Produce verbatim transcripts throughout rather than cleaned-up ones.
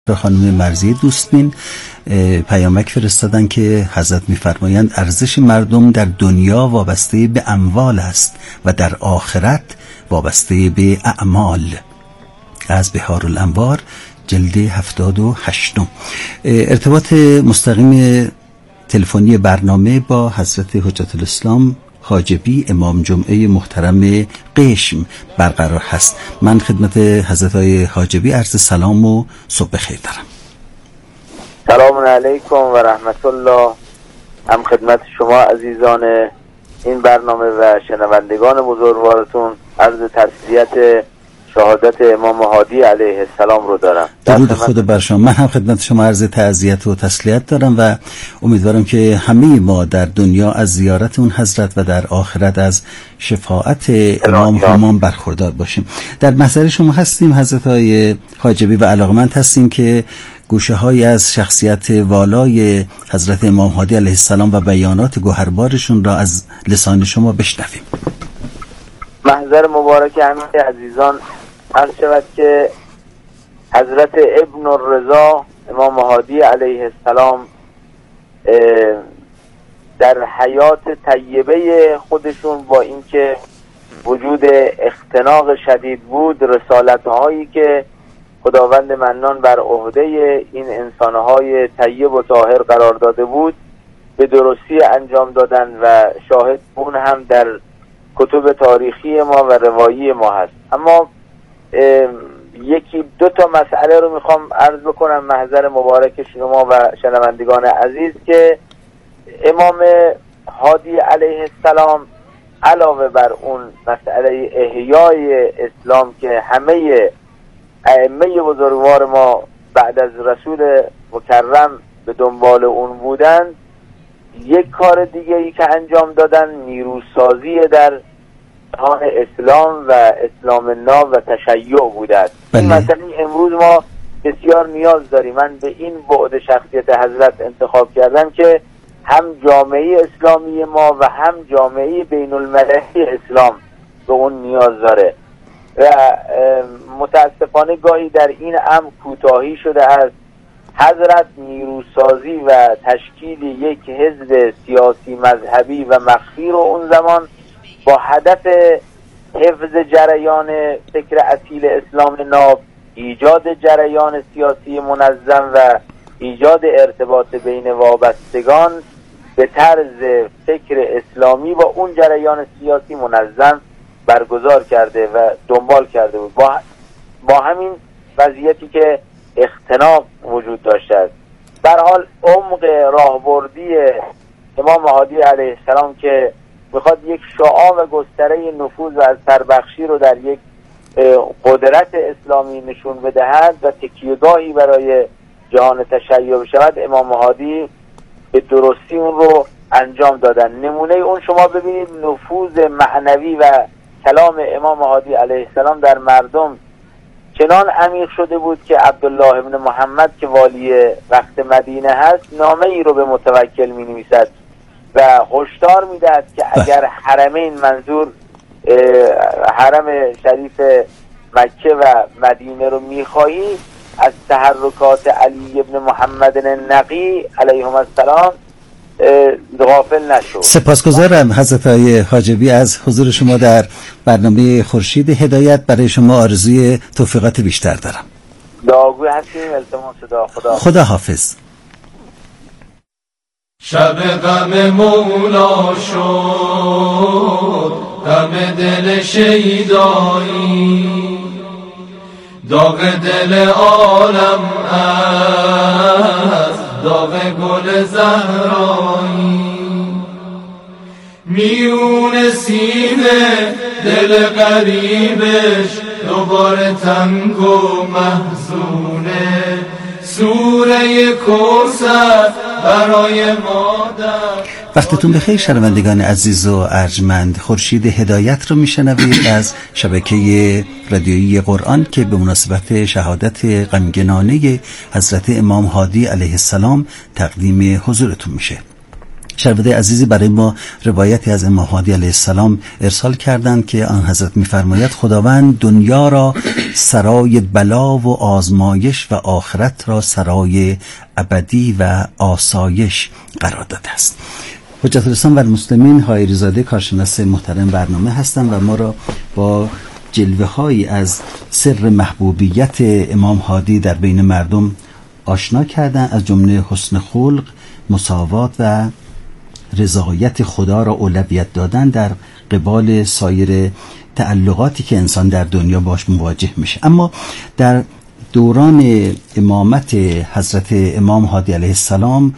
خانم مرضیه دوستبین پیامک فرستادن که حضرت می‌فرمایند ارزش مردم در دنیا وابسته به اموال است و در آخرت وابسته به اعمال. از بحار الانوار جلد هفتاد و هشت. ارتباط مستقیم تلفنی برنامه با حضرت حجت الاسلام حاجبی امام جمعه محترم قشم برقرار هست. من خدمت حضرت های حاجبی عرض سلام و صبح بخیر دارم. سلام علیکم و رحمت الله. هم خدمت شما عزیزان این برنامه و شنوندگان بزرگوارتون عرض تسلیت شهادت امام هادی علیه السلام رو دارم. درود خدا بر شما. من هم خدمت شما عرض تعزیت و تسلیت دارم و امیدوارم که همه ما در دنیا از زیارت اون حضرت و در آخرت از شفاعت امام همام برخوردار باشیم. در محضر شما هستیم حضرت های حاجبی و علاقمند هستیم که گوشه های از شخصیت والای حضرت امام هادی علیه السلام و بیانات گوهربارشون را از لسان شما بشنویم. محضر مبارک همه عزیزان عرض شود که حضرت ابن الرضا امام هادی علیه السلام در حیات طیبه خودشون با اینکه وجود اختناق شدید بود، رسالت هایی که خداوند منان بر عهده این انسانهای طیب و طاهر قرار داده بود به درستی انجام دادن و شاهد اون هم در کتب تاریخی ما و روایی ما هست. اما یکی دو تا مسئله رو میخوام عرض بکنم محضر مبارک شما و شنوندگان عزیز که امام هادی علیه السلام علاوه بر اون مسئله احیای اسلام که همه ائمه بزرگوار ما بعد از رسول مکرم به دنبال اون بودن، یک کار دیگه ای که انجام دادن نیروسازی در جهان اسلام و اسلام ناب و تشیع بوده است. این مثلا امروز ما بسیار نیاز داریم. من به این بعد شخصیت حضرت انتخاب کردم که هم جامعه اسلامی ما و هم جامعه بین المللی اسلام به اون نیاز داره و متاسفانه گاهی در این امر کوتاهی شده است. حضرت نیروسازی و تشکیل یک حزب سیاسی مذهبی و مخفی رو اون زمان با هدف حفظ جریان فکر اصیل اسلام ناب، ایجاد جریان سیاسی منظم و ایجاد ارتباط بین وابستگان به طرز فکر اسلامی با اون جریان سیاسی منظم برگزار کرده و دنبال کرده بود. با, با همین وضعیتی که اختناق وجود داشته است. در حال عمق راهبردی امام هادی علیه السلام که میخواد یک شعاع و گستره نفوذ و از سربخشی رو در یک قدرت اسلامی نشون بدهد و تکیهگاهی برای جهان تشیع بشود، امام هادی به درستی اون رو انجام دادن. نمونه اون شما ببینید نفوذ معنوی و کلام امام هادی علیه السلام در مردم چنان عمیق شده بود که عبدالله ابن محمد که والی وقت مدینه هست نامه ای رو به متوکل می نویسد و هشدار می دهد که اگر حرمین، منظور حرم شریف مکه و مدینه رو می خواهی، از تحرکات علی ابن محمد النقی علیهم السلام غافل نشو. سپاسگزارم حضرت های حاجبی از حضور شما در برنامه خورشید هدایت. برای شما آرزوی توفیقات بیشتر دارم. دعاگوی هستیم. التماس دعا. خدا خدا حافظ. شب غم مولا شد، غم دل شیدایی، داغ دل عالم است، داغ گل زهرایی، میون سینه دل غریبش دوباره تنگ و محزونه، سوره کوثر برای مادر. وقتتون بخیر شنوندگان عزیز و ارجمند. خورشید هدایت رو میشنوید از شبکه رادیویی قرآن که به مناسبت شهادت غمگنانه حضرت امام هادی علیه السلام تقدیم حضورتون میشه. شهروده عزیزی برای ما روایتی از امام هادی علیه السلام ارسال کردند که آن حضرت می‌فرماید خداوند دنیا را سرای بلا و آزمایش و آخرت را سرای ابدی و آسایش قرار داده است. حجت الاسلام و المسلمین حائری زاده کارشناس محترم برنامه هستند و ما را با جلوه هایی از سر محبوبیت امام هادی در بین مردم آشنا کردن، از جمله حسن خلق، مساوات و رضایت خدا را اولویت دادن در قبال سایر تعلقاتی که انسان در دنیا باش مواجه میشه. اما در دوران امامت حضرت امام هادی علیه السلام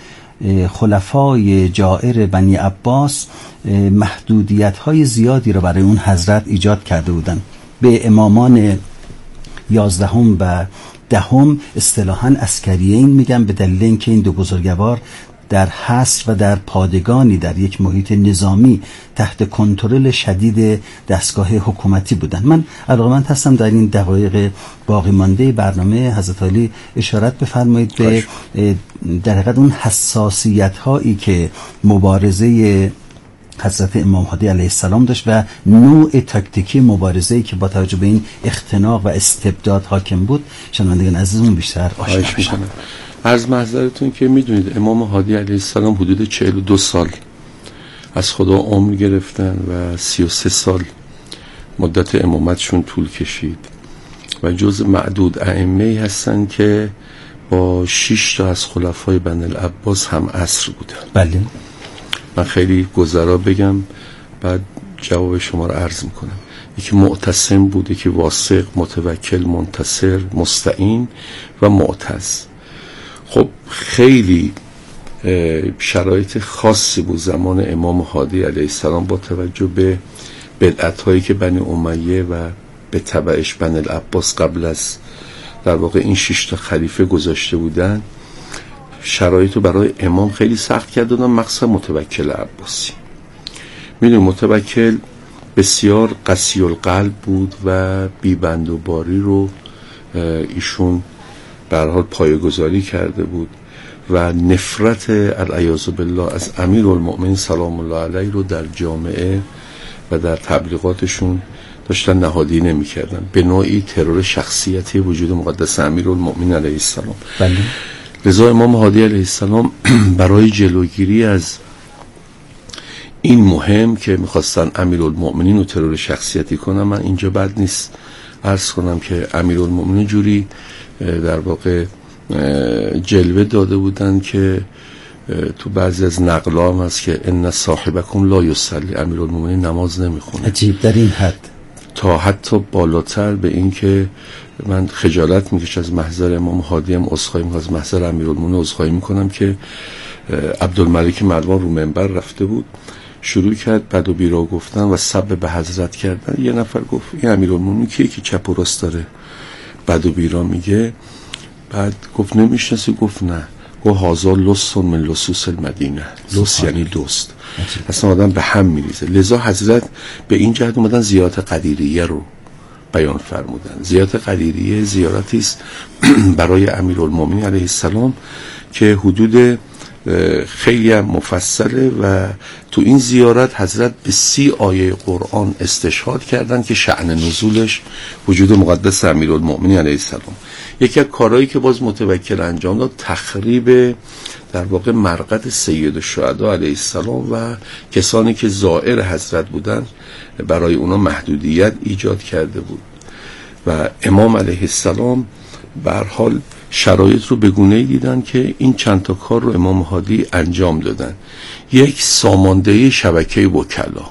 خلفای جائر بنی عباس محدودیت های زیادی را برای اون حضرت ایجاد کرده بودند. به امامان یازدهم و دهم اصطلاحاً عسکریین میگن، به دلیل اینکه این دو بزرگوار در حصر و در پادگانی در یک محیط نظامی تحت کنترل شدید دستگاه حکومتی بودند. من علاقه‌مند هستم در این دقایق باقی مانده برنامه حضرت علی اشارت بفرمایید به در حقیقت اون حساسیت هایی که مبارزه حضرت امام هادی علیه السلام داشت و نوع تاکتیکی مبارزه‌ای که با توجه به این اختناق و استبداد حاکم بود. شنوندگان عزیزمون بیشتر آشنا بشن. عرض محضرتون که میدونید امام هادی علیه السلام حدود چهل و دو سال از خدا عمر گرفتن و سی و سه سال مدت امامتشون طول کشید و جز معدود ائمه‌ای هستن که با شش تا از خلفای بنی العباس هم عصر بودن. بله. من خیلی گذرا بگم بعد جواب شما رو عرض میکنم. یکی معتصم بود، یکی واثق، متوکل، منتصر، مستعین و معتز. خب خیلی شرایط خاصی بود زمان امام هادی علیه السلام با توجه به بدعت‌هایی که بنی امیه و به تبعش بنی العباس قبل از در واقع این شش تا خلیفه گذاشته بودن. شرایطو برای امام خیلی سخت کردن، مخصوصا متوکل عباسی. میدونی متوکل بسیار قسی القلب بود و بیبند و باری رو ایشون به هر حال پایه‌گذاری کرده بود و نفرت العیاذ بالله از امیرالمؤمنین سلام الله علیه رو در جامعه و در تبلیغاتشون داشتن نهادینه می‌کردن، به نوعی ترور شخصیتی وجود مقدس امیرالمؤمنین علیه السلام. بله. لذا امام هادی علیه السلام برای جلوگیری از این مهم که میخواستن امیرالمؤمنین رو ترور شخصیتی کنن، من اینجا بد نیست عرض کنم که امیرالمؤمنین جوری در واقع جلوه داده بودن که تو بعضی از نقل‌ها هم هست که ان صاحبکم لا یصلی، امیرالمؤمنین نماز نمیخونه. عجیب در این حد، تا حتی بالاتر به این که من خجالت میکشم از محضر امام هادی هم عذرخواهی میکنم، از محضر امیرالمؤمنین عذرخواهی میکنم که عبدالملک مروان رو منبر رفته بود، شروع کرد بد و بیرا گفتن و سب به حضرت کردن. یه نفر گفت این امیرالمؤمنین کیه که چپ و راست داره بد و بیرا میگه؟ بعد گفت نمیشناسی؟ گفت نه. گفت هازا لص من لصوص المدینه، لص یعنی دوست، اصلا آدم به هم میریزه. لذا حضرت به این جهت اومدن زیارت قدیریه رو بیان فرمودن. زیارت قدیریه زیارتی است برای امیرالمؤمنین علیه السلام که حدود خیلی هم مفصله و تو این زیارت حضرت به سی آیه قرآن استشهاد کردن که شأن نزولش وجود مقدس امیرالمؤمنین علیه السلام. یکی از کارهایی که باز متوکل انجام داد تخریب در واقع مرقد سید الشهدا علیه السلام و کسانی که زائر حضرت بودن، برای اونا محدودیت ایجاد کرده بود و امام علیه السلام به هر حال شرایط رو به گونه‌ای دیدن که این چند تا کار رو امام هادی انجام دادن. یک، ساماندهی شبکه وکلا،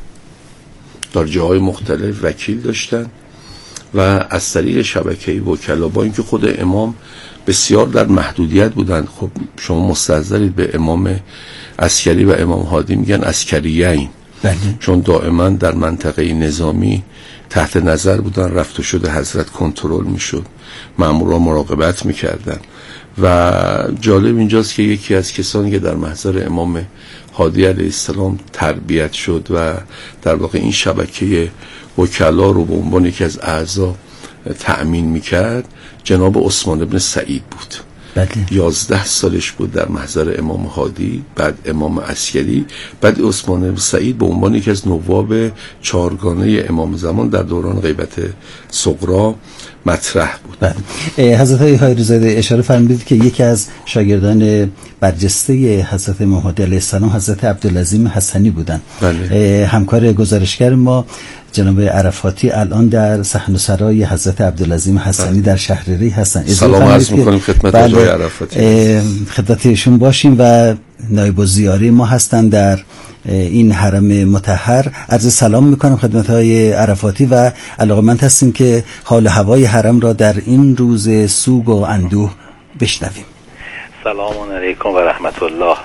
در جاهای مختلف وکیل داشتن و از طریق شبکه وکلا، با اینکه خود امام بسیار در محدودیت بودن. خب شما مستحضرید به امام عسکری و امام هادی میگن عسکریین، چون دائما در منطقه نظامی تحت نظر بودن، رفت و شد حضرت کنترل میشد، مامورا مراقبت میکردن. و جالب اینجاست که یکی از کسانی که در محضر امام هادی علیه السلام تربیت شد و در واقع این شبکه وکلا رو به عنوان یکی از اعضا تأمین میکرد، جناب عثمان ابن سعید بود بله. یازده سالش بود در محضر امام هادی، بعد امام عسکری، بعد عثمان بن سعید به عنوان یکی از نواب چهارگانه امام زمان در دوران غیبت صغرا مطرح بود. بله. حضرت هایری زاده اشاره فرمودید که یکی از شاگردان برجسته حضرت محمد علیه السلام حضرت عبدالعظیم حسنی بودند. بله. همکار گزارشگر ما جناب عرفاتی الان در صحنه‌سرای حضرت عبدالعظیم حسنی در شهرری هستن. سلام عرض می‌کنیم خدمت آقای عرفاتی. خدمت ایشون باشیم و نایب الزیاره ما هستن در این حرم مطهر. عرض سلام میکنم خدمت های عرفاتی و علاقمند هستیم که حال هوای حرم را در این روز سوگ و اندوه بشنویم. سلام علیکم و رحمت الله.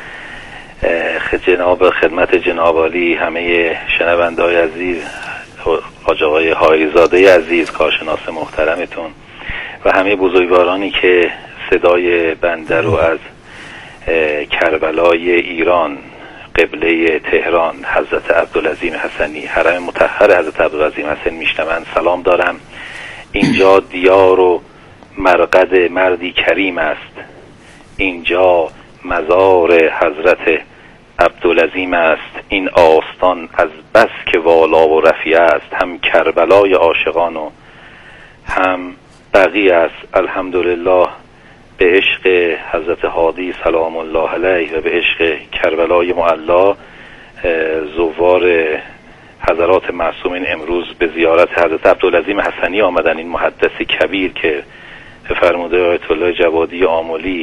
جناب خدمت جناب عالی، همه شنونده های عزیز، حاج آقای هایریزاده عزیز، کارشناس محترمتون و همه بزرگوارانی که صدای بنده رو از کربلای ایران، قبله تهران، حضرت عبدالعظیم حسنی، حرم مطهر حضرت عبدالعظیم حسنی میشنوند سلام دارم. اینجا دیار و مرقد مردی کریم است، اینجا مزار حضرت عبدالعظیم است. این آستان از بس که والا و رفیع است، هم کربلای عاشقان و هم بقیه است. الحمدلله به عشق حضرت هادی سلام الله علیه و به عشق کربلای معلا زوار حضرات معصومین امروز به زیارت حضرت عبدالعظیم حسنی آمدن. این محدث کبیر که فرموده آیت الله جوادی آملی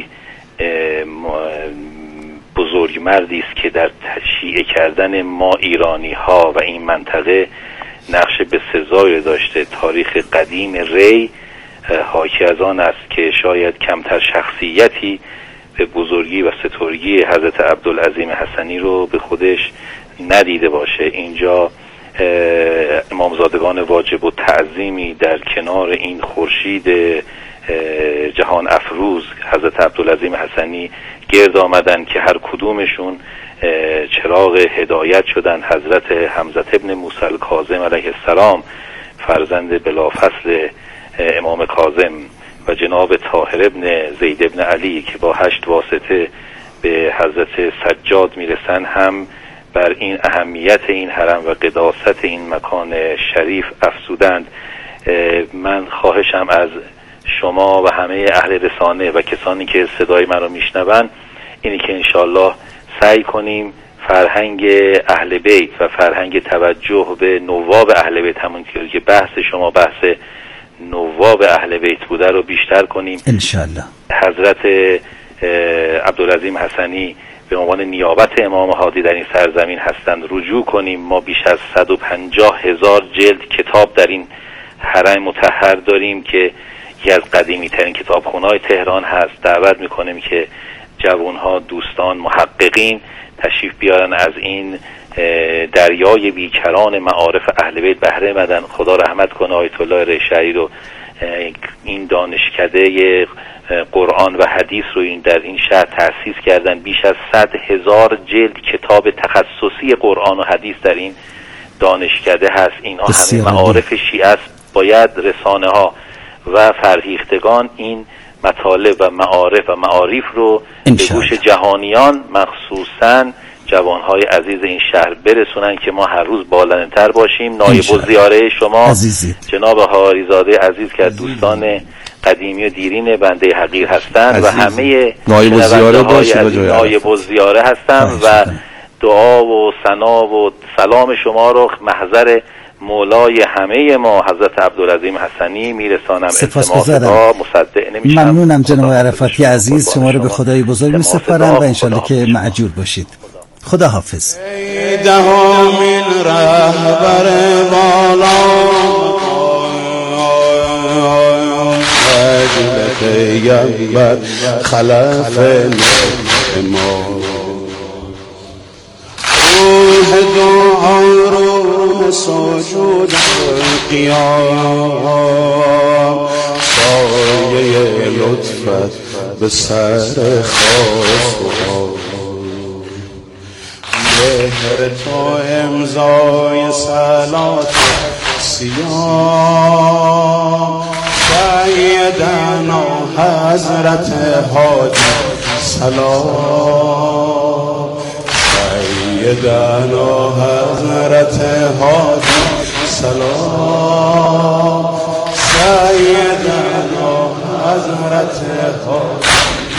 بزرگ مردی است که در تشییع کردن ما ایرانی ها و این منطقه نقش بسزایی داشته. تاریخ قدیم ری حاکی از آن است که شاید کمتر شخصیتی به بزرگی و سترگی حضرت عبدالعظیم حسنی رو به خودش ندیده باشه. اینجا امامزادگان واجب و تعظیمی در کنار این خورشید جهان افروز حضرت عبدالعظیم حسنی گرد آمدن که هر کدومشون چراغ هدایت شدن. حضرت حمزه ابن موسی الکاظم علیه السلام فرزند بلافصل امام کاظم و جناب طاهر ابن زید ابن علی که با هشت واسطه به حضرت سجاد میرسن هم بر این اهمیت این حرم و قداست این مکان شریف افزودند. من خواهشم از شما و همه اهل رسانه و کسانی که صدای من رو میشنون اینی که انشالله سعی کنیم فرهنگ اهل بیت و فرهنگ توجه به نواب اهل بیت، همون که بحث شما بحث نواب اهل بیت بوده رو بیشتر کنیم انشالله. حضرت عبدالعظیم حسنی به عنوان نیابت امام هادی در این سرزمین هستند رجوع کنیم. ما بیش از صد و پنجاه هزار جلد کتاب در این حرم مطهر داریم که یکی از قدیمی ترین کتابخونه‌های تهران هست. دعوت میکنیم که جوانها، دوستان، محققین تشریف بیارن، از این دریای بیکران معارف اهل بیت بهره بدن. خدا رحمت کنه آیت الله ریشعری رو، این دانشکده قرآن و حدیث رو این در این شهر تأسیس کردن. بیش از صد هزار جلد کتاب تخصصی قرآن و حدیث در این دانشکده هست. اینها همه معارف شیعه است. باید رسانه ها و فرهیختگان این مطالب و معارف و معارف رو به گوش جهانیان مخصوصاً جوانهای عزیز این شهر برسونن که ما هر روز بالندتر باشیم. نایب الزیاره شما عزیزی. جناب هاریزاده عزیز که دوستان قدیمی و دیرین بنده حقیر هستند و همه نایب الزیاره باشید، نایب الزیاره هستم و دعا و ثنا و سلام شما رو محضر مولای همه ما حضرت عبدالعظیم حسنی میرسانم. سپاسگزارم، مصدق نمیشم. ممنونم جناب عرفاتی عزیز، شما رو به خدای بزرگ میسپارم و انشالله که معجور باشید. خدا حافظ. ای دهمین رهبر بالا عجل پیغمبر خلف ما روح دعا روح سجود قیام سایه لطفت به سر خاص مهر تو امضای صلات سیام سیدنا حضرت حاجی سلام، سیدنا حضرت حاجی سلام، سیدنا حضرت حاجی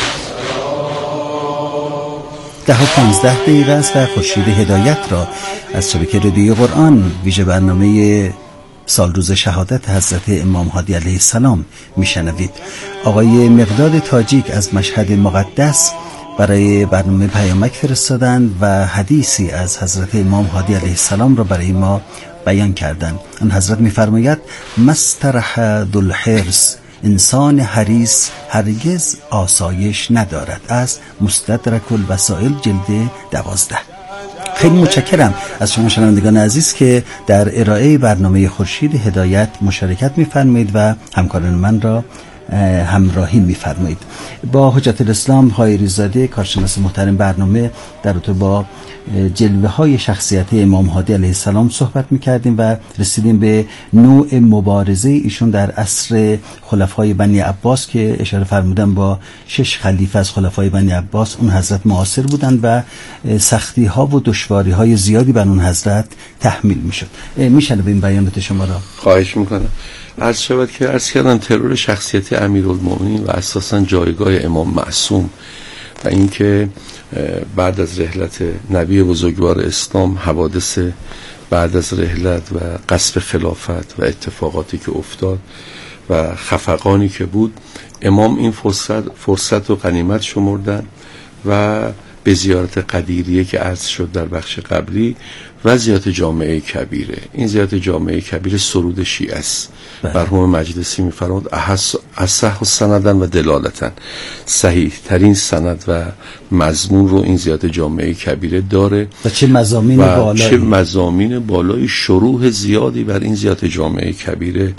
ده و پانزده دقیقه است و خورشید هدایت را از شبکه رادیو قرآن ویژه برنامه سال روز شهادت حضرت امام هادی علیه السلام میشنوید. آقای مقداد تاجیک از مشهد مقدس برای برنامه پیامک فرستادند و حدیثی از حضرت امام هادی علیه السلام را برای ما بیان کردند. آن حضرت می‌فرماید مسترح ذو الحرص، انسان حریص هرگز آسایش ندارد. از مستدرک الوسائل جلد دوازده. خیلی متشکرم از شما شنوندگان عزیز که در ارائه برنامه خورشید هدایت مشارکت می‌فرمایید و همکاران من را همراهی می‌فرمایید. با حجت الاسلام حایری زاده کارشناس محترم برنامه در رابطه با جلوه های شخصیت امام هادی علیه السلام صحبت می‌کردیم و رسیدیم به نوع مبارزه ایشون در عصر خلفای بنی عباس که اشاره فرمودن با شش خلیفه از خلفای بنی عباس اون حضرت معاصر بودند و سختی ها و دشواری های زیادی بر اون حضرت تحمیل میشد. میشنویم بیانات شما را. خواهش میکنم. عرض شود که عرض کردم ترور شخصیت امیرالمومنین و اساساً جایگاه امام معصوم و اینکه بعد از رحلت نبی بزرگوار اسلام حوادث بعد از رحلت و غصب خلافت و اتفاقاتی که افتاد و خفقانی که بود، امام این فرصت فرصت و غنیمت شمردن و به زیارت قدیریه که عرض شد در بخش قبلی و زیارت جامعه کبیره. این زیارت جامعه کبیره سرود شیعه است. مرحوم مجلسی می‌فرمود اصح سندن و دلالتن، صحیح ترین سند و مضمون رو این زیارت جامعه کبیره داره و چه مضامین بالایی چه مضامین بالایی شروح زیادی بر این زیارت جامعه کبیره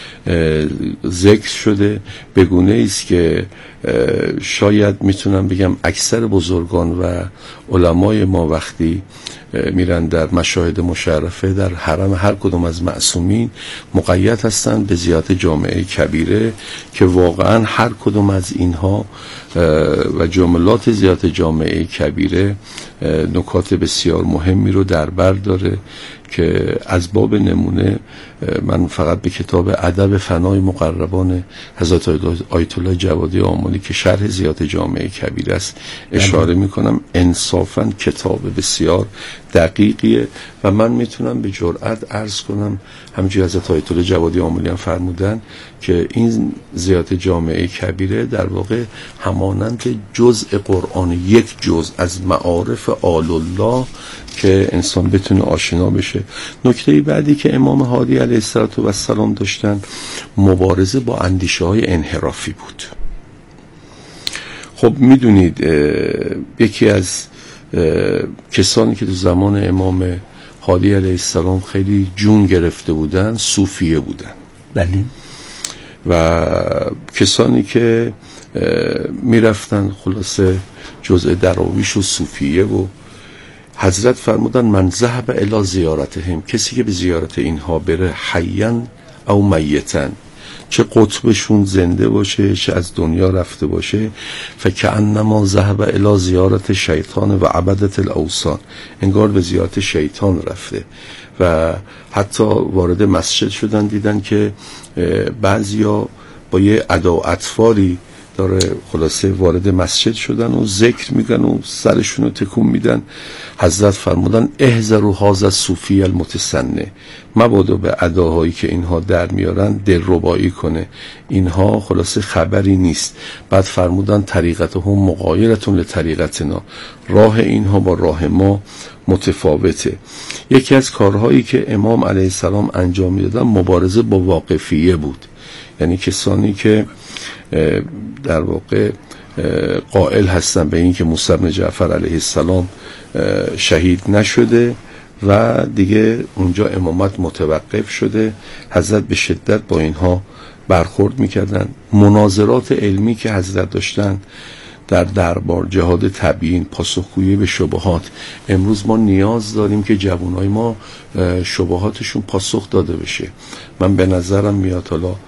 ذکر شده، به گونه است که شاید میتونم بگم اکثر بزرگان و علمای ما وقتی میرن در مشاهد مشرفه در حرم هر کدوم از معصومین مقید هستند به زیارت جامعه کبیره که واقعا هر کدوم از اینها و جملات زیارت جامعه کبیره نکات بسیار مهمی رو در بر داره که از باب نمونه من فقط به کتاب ادب فنای مقربان حضرت آیت الله جوادی آملی که شرح زیارت جامعه کبیره است اشاره میکنم. انصافا کتاب بسیار دقیقیه و من میتونم به جرئت عرض کنم همینجوری حضرت آیت الله جوادی آملی هم فرمودن که این زیارت جامعه کبیره در واقع همانند جزء قرآن، یک جزء از معارف آل الله که انسان بتونه آشنا بشه. نکته بعدی که امام هادی علیه السلام داشتن مبارزه با اندیشه های انحرافی بود. خب میدونید یکی از کسانی که تو زمان امام هادی علیه السلام خیلی جون گرفته بودن صوفیه بودن. بله. و کسانی که میرفتن خلاصه جزء دراویش و صوفیه و حضرت فرمودن من ذهب الی زیارتهم، کسی که به زیارت اینها بره حیاً او میتاً، چه قطبشون زنده باشه چه از دنیا رفته باشه، فکأنما ذهب الی زیارت شیطان و عبدت الاوثان، انگار به زیارت شیطان رفته. و حتی وارد مسجد شدن دیدن که بعضیا با یه ادا و اطفاری داره خلاصه وارد مسجد شدن و ذکر میگن و سرشون رو تکون میدن. حضرت فرمودن احذروا هذا الصوفی المتسنع، مبادا به اداهایی که اینها در میارن دلربایی کنه، اینها خلاصه خبری نیست. بعد فرمودن طریقتهم مغایرتون لطریقتنا، راه اینها با راه ما متفاوته. یکی از کارهایی که امام علیه السلام انجام میدادن مبارزه با واقفیه بود، یعنی کسانی که در واقع قائل هستن به این که موسی بن جعفر علیه السلام شهید نشده و دیگه اونجا امامت متوقف شده، حضرت به شدت با اینها برخورد میکردن. مناظرات علمی که حضرت داشتن در دربار، جهاد تبیین، پاسخگویی به شبهات. امروز ما نیاز داریم که جوانای ما شبهاتشون پاسخ داده بشه. من به نظرم میاد حالا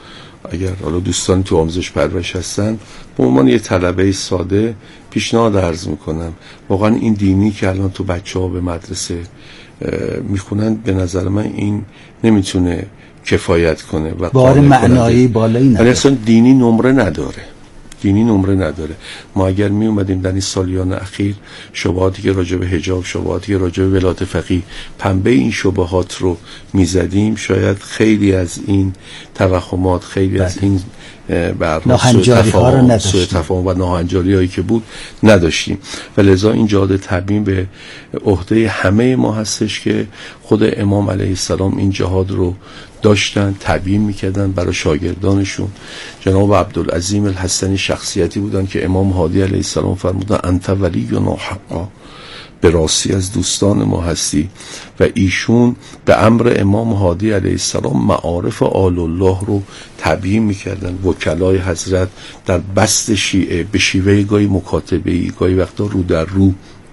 اگر حالا دوستان تو آموزش پرورش هستن، به عنوان یه طلبه ساده پیشنهاد عرض میکنم واقعا این دینی که الان تو بچه ها به مدرسه میخونن به نظر من این نمیتونه کفایت کنه و بار معنایی بالایی نداره. اصلا دینی نمره نداره، دینی نمره نداره. ما اگر می اومدیم در این سالیان اخیر شبهاتی که راجع به حجاب، شبهاتی که راجع به ولایت فقیه، پنبه این شبهات رو میزدیم، شاید خیلی از این توهمات، خیلی بله. از این ناهنجاری ها رو نداشتیم، سوء تفاهم و ناهنجاری هایی که بود نداشتیم. و لذا این جهاد تبیین به عهده همه ما هستش که خود امام علیه السلام این جهاد رو داشتن، تبیین میکردن برای شاگردانشون. جناب عبدالعظیم الحسنی شخصیتی بودن که امام هادی علیه السلام فرمودن انت ولی و ناحقا، به راستی از دوستان ما هستی. و ایشون به امر امام هادی علیه السلام معارف آل الله رو تبیین میکردن. وکلای حضرت در بست شیعه به شیوه گاهی مکاتبه‌ای، گاهی وقتا رو در رو،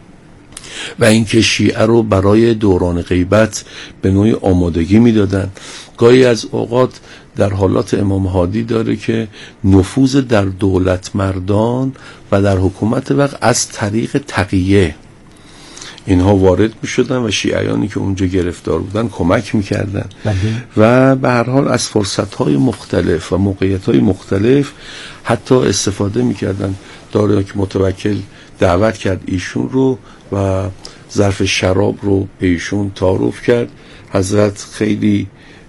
و اینکه شیعه رو برای دوران غیبت به نوعی آمادگی میدادن. گاهی از اوقات در حالات امام هادی داره که نفوذ در دولت مردان و در حکومت وقت از طریق تقیه اینها وارد می شدن و شیعیانی که اونجا گرفتار بودن کمک می کردن و به هر حال از فرصت های مختلف و موقعیت های مختلف حتی استفاده می کردن. داره که متوکل دعوت کرد ایشون رو و ظرف شراب رو به ایشون تعارف کرد. حضرت خیلی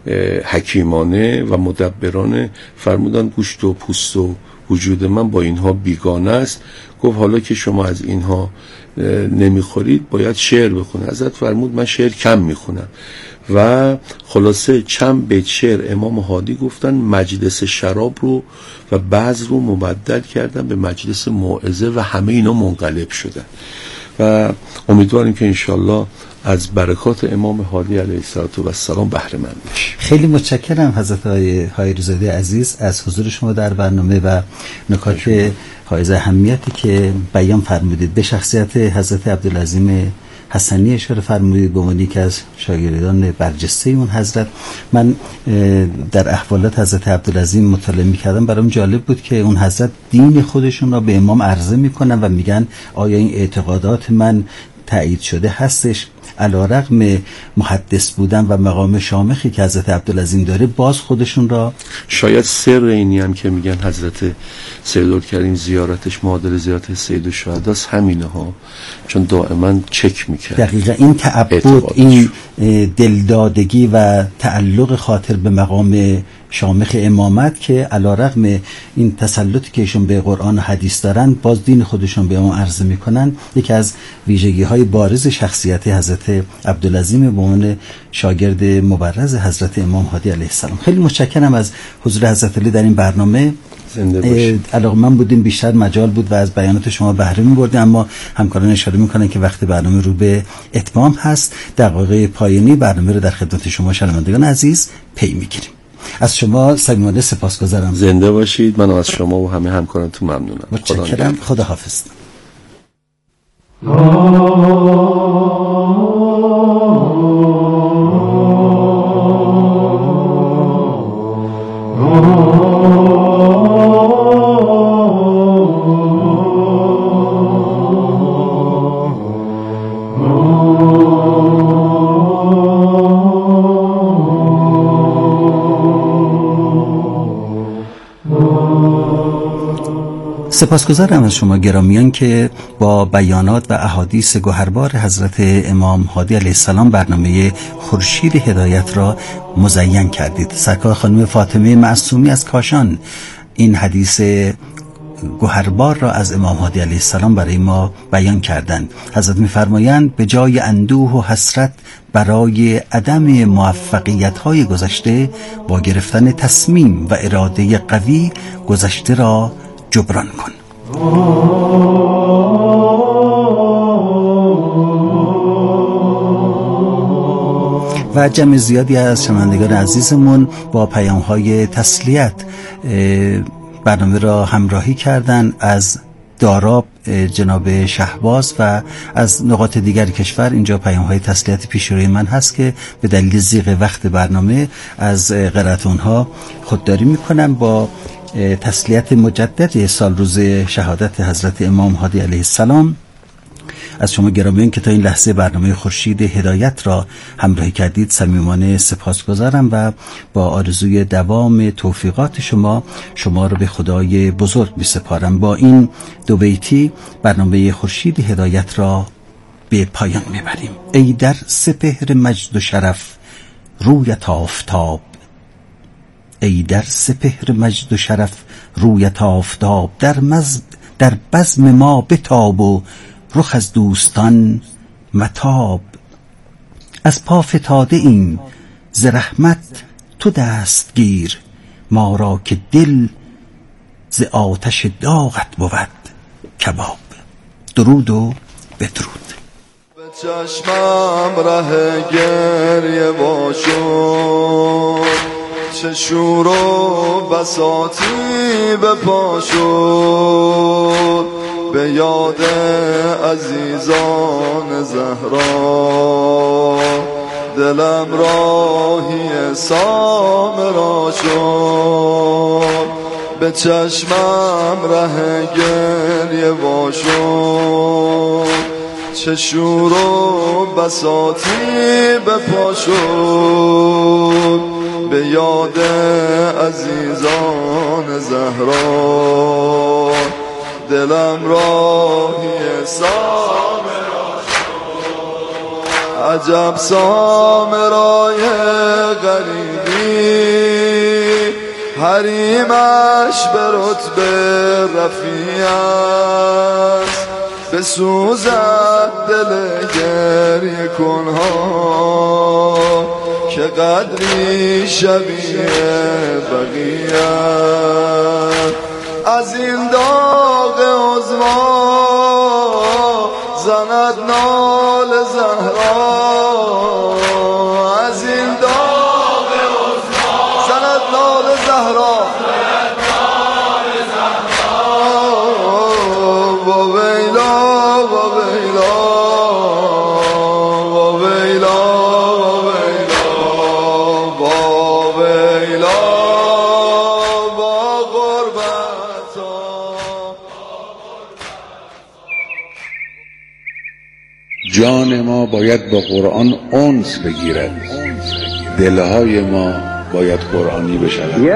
حکیمانه و مدبرانه فرمودن گوشت و پوست و وجود من با اینها بیگانه است. گفت حالا که شما از اینها نمیخورید باید شعر بخونه. حضرت فرمود من شعر کم میخونم و خلاصه چند بیت شعر امام هادی گفتن، مجلس شراب رو و بعض رو مبدل کردن به مجلس موعظه و همه اینا منقلب شدن. و امیدواریم که انشالله از برکات امام هادی علیه السلام بهره مند بشیم. خیلی متشکرم حضرت آقای حایری‌زاده عزیز از حضور شما در برنامه و نکات حائز اهمیتی که بیان فرمودید. به شخصیت حضرت عبدالعظیم حسنی اشاره فرمودید به عنوان یکی از شاگردان برجسته اون حضرت. من در احوالات حضرت عبدالعظیم مطالعه می‌کردم، برام جالب بود که اون حضرت دین خودشون را به امام عرضه می‌کنن و میگن آیا این اعتقادات من تایید شده هستش؟ علی‌رغم محدث بودن و مقام شامخی که حضرت عبدالعظیم داره، باز خودشون را شاید سر اینی هم که میگن حضرت سیدالکریم زیارتش معادل زیارت سید الشهدا است همینه ها، چون دائما چک میکرد. دقیقا این تعبد، این دلدادگی و تعلق خاطر به مقام شامخ امامت که علی‌رغم این تسلطی که ایشون به قرآن و حدیث دارن، باز دین خودشون به امام عرضه میکنن. یکی از ویژگی های بارز شخصیت حضرت عبدالعظیم به عنوان شاگرد مبرز حضرت امام هادی علیه السلام. خیلی متشکرم از حضور حضرت علی در این برنامه. علاقه‌مند بودیم، بیشتر مجال بود و از بیانات شما بهره می‌بردیم، اما همکاران اشاره می‌کنن که وقت برنامه رو به اتمام هست. دقایق پایانی برنامه رو در خدمت شما شنوندگان عزیز پی می‌گیریم. از شما صمیمانه سپاسگزارم. زنده باشید. من از شما و همه همکارانتون ممنونم. متشکرم. خدا حافظ. سپاسگزارم از شما گرامیان که با بیانات و احادیث گوهربار حضرت امام هادی علیه السلام برنامه خورشید هدایت را مزین کردید. سرکار خانم فاطمه معصومی از کاشان این حدیث گوهربار را از امام هادی علیه السلام برای ما بیان کردند. حضرت می‌فرمایند به جای اندوه و حسرت برای عدم موفقیت‌های گذشته، با گرفتن تصمیم و اراده قوی گذشته را جبران کن. و جمع زیادی از شنوندگان عزیزمون با پیام‌های تسلیت برنامه را همراهی کردن. از داراب جناب شهباز و از نقاط دیگر کشور اینجا پیام‌های تسلیت پیش روی من هست که به دلیل ضیق وقت برنامه از قرائت اونها خودداری میکنم. با تسلیت مجدد سال روز شهادت حضرت امام هادی علیه السلام از شما گرامیان که تا این لحظه برنامه خورشید هدایت را همراهی کردید صمیمانه سپاسگزارم و با آرزوی دوام توفیقات شما شما رو به خدای بزرگ می‌سپارم. با این دو بیتی برنامه خورشید هدایت را به پایان میبریم. ای در سپهر مجد و شرف رویت آفتاب، ای در سپهر مجد و شرف رویت آفتاب، در مزد در بزم ما بتاب و رخ از دوستان متاب. از پا فتاده این ز رحمت تو دستگیر، ما را که دل ز آتش داغت بود کباب. درود و بدرود. به چشمم ره گریه باشد، چه شور و بساطی به پا شد، به یاد عزیزان زهرا دلم راهی سامرا شد. به چشمم ره گریه باشد، چه شور و بساطی به پا شد، به یاد عزیزان زهرا دلم راهی سامرا شد. عجب سامرای غریبی، حریمش به رتبه رفیع است، بسوزد دل گریه کنها که قدری شبیه بقیه. از این داغ عظما زند نال زهرا، از این داغ عظما زند نال زهرا. با ویلا با ویلا با ویلا با ویلا با غربت. جان ما باید با قرآن انس بگیرد، دلهای ما باید قرآنی بشود.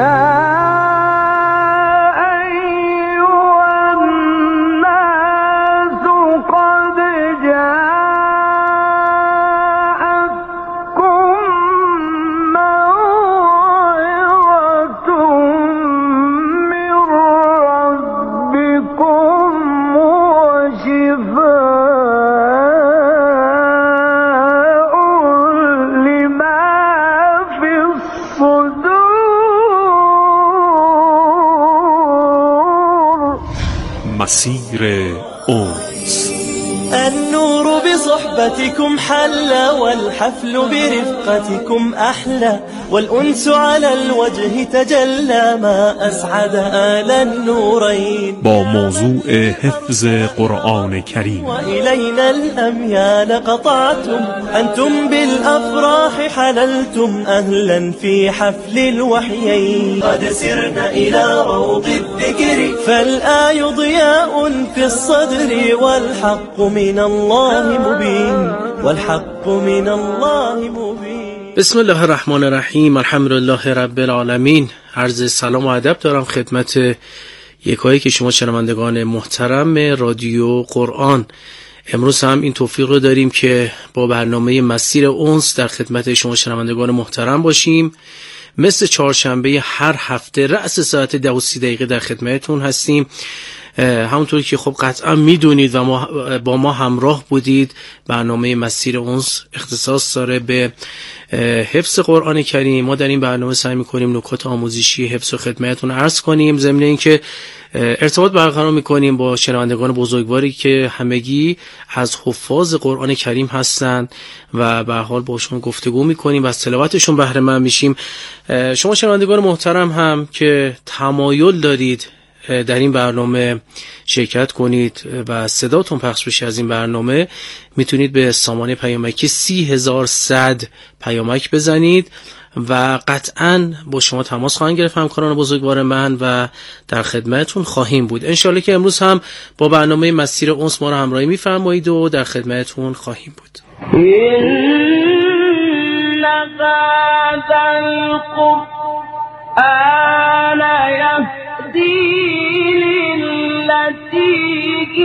مسیر أنس. النور بصحبتكم حل، والحفل برفقتكم أحلى، والأنس على الوجه تجلى، ما أسعد آل النورين. با موضوع حفظ قرآن کریم. وإلينا الأميال قطعتم، أنتم بالأفراح حللتم، أهلا في حفل الوحيين. قد سرنا إلى روض الذكر، فالآي ضياء في الصدر، والحق من الله مبين، والحق من الله مبين. بسم الله الرحمن الرحیم. الحمدلله رب العالمین. عرض سلام و ادب دارم خدمت یکایی که شما شنوندگان محترم رادیو قرآن. امروز هم این توفیق رو داریم که با برنامه مسیر انس در خدمت شما شنوندگان محترم باشیم. مثل چهارشنبه هر هفته رأس ساعت ده و سی دقیقه در خدمتتون هستیم. همونطوری که خب قطعا میدونید و ما با ما همراه بودید، برنامه مسیر انس اختصاص داره به حفظ قرآن کریم. ما در این برنامه سعی میکنیم نکات آموزشی حفظ و خدمتتون عرض کنیم، ضمن اینکه ارتباط برقرار میکنیم با شنوندگان بزرگواری که همگی از حفاظ قرآن کریم هستند و به هر حال باشون گفتگو میکنیم و از تلاوتشون بهره مند میشیم. شما شنوندگان محترم هم که تمایل دارید در این برنامه شرکت کنید و صداتون پخش بشه از این برنامه، میتونید به سامانه پیامکی سی هزار صد پیامک بزنید و قطعاً با شما تماس خواهند گرفت همکاران بزرگوار من و در خدمتتون خواهیم بود. انشالله که امروز هم با برنامه مسیر انس ما رو همراهی می‌فرمایید و در خدمتتون خواهیم بود. القرآن